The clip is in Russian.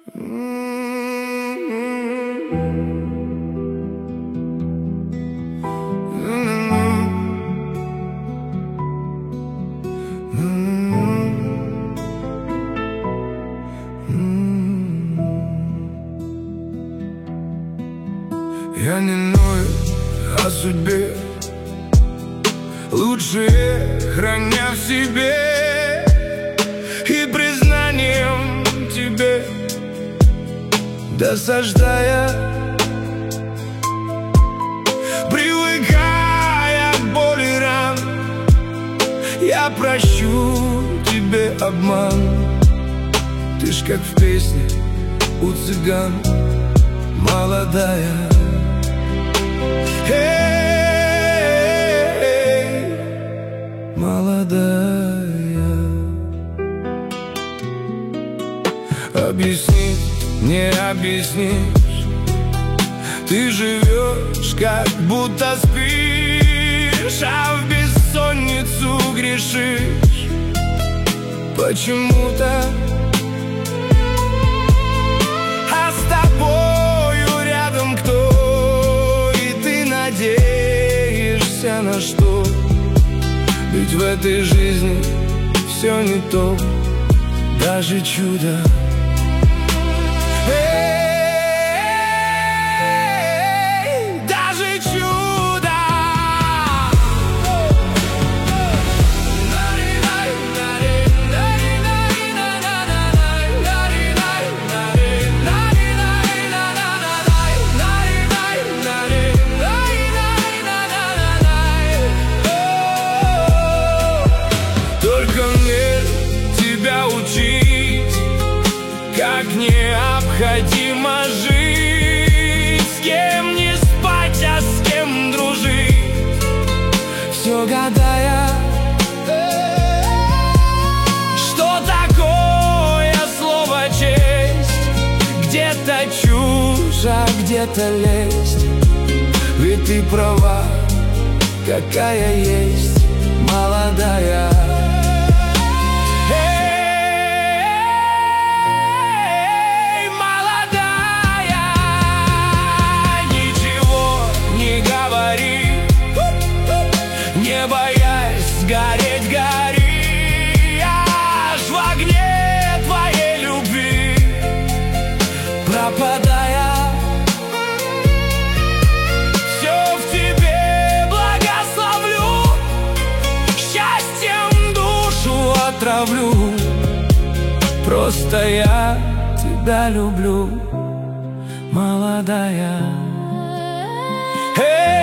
Я не ною о судьбе, лучше храня в себе и признанием тебе досаждая, привыкая к боли ран. Я прощу тебе обман. Ты ж как в песне у цыган, молодая. Эй, молодая. Объяснить не объяснишь, ты живешь, как будто спишь, а в бессонницу грешишь почему-то. А с тобою рядом кто, и ты надеешься на что? Ведь в этой жизни все не то, даже чудо. Как необходимо жить, с кем не спать, а с кем дружить, все гадая, что такое слово честь. Где-то чушь, а где-то лесть. Ведь ты права, какая есть, молодая. Не боясь гореть, гори, аж в огне твоей любви пропадая. Все в тебе благословлю, счастьем душу отравлю. Просто я тебя люблю, молодая.